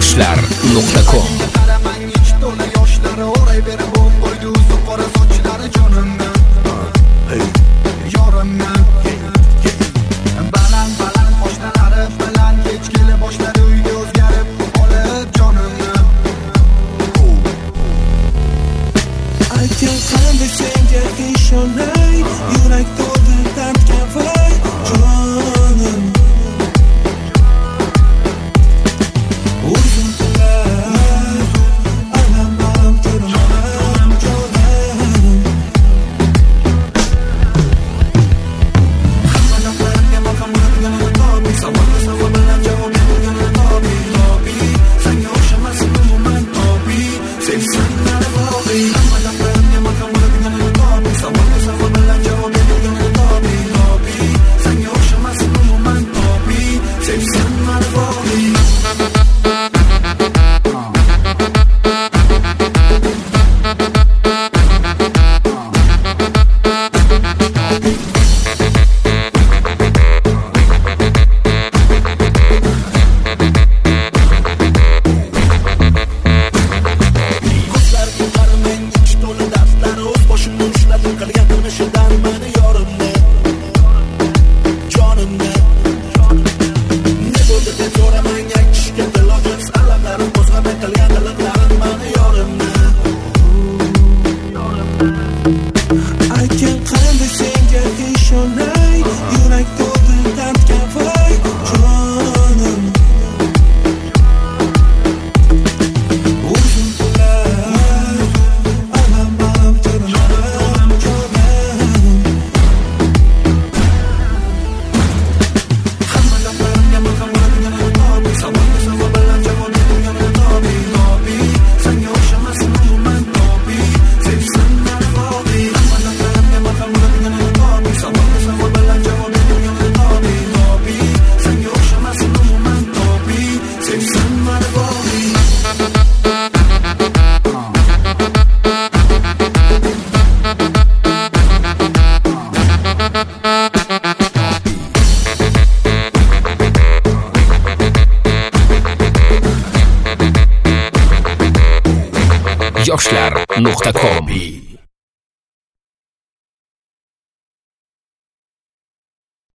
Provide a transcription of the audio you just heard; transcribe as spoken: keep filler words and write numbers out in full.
yoshlar nuqta com. Yurak to'ldi dardga voy jonim. Uzun tilar alam alam jonim jonim. Hamma gaplarga maqam bo'lganini topi, savolga savol bilan javob berganini topi, topi. Senga o'xshamasin umuman topi, sevsan meni voqi. Hamma gaplarga maqam bo'lganini topi, savolga savol bilan javob berganini topi, topi. Senga o'xshamasin umuman topi, sevsan meni voqi. Aytgan qanday senga ishonay, yurak to'ldi dardga voy jonim. Uzun tilar alam alam jonim jonim. Hamma gaplarga maqam bo'lganini topi, savolga savol bilan javob berganini topi, topi. Senga o'xshamasin umuman topi, sevsan meni voqi. Hamma gaplarga maqam bo'lganini topi, savolga savol bilan javob berganini topi, topi. Senga o'xshamasin umuman topi, sevsan meni voqi. yoshlar nuqta com.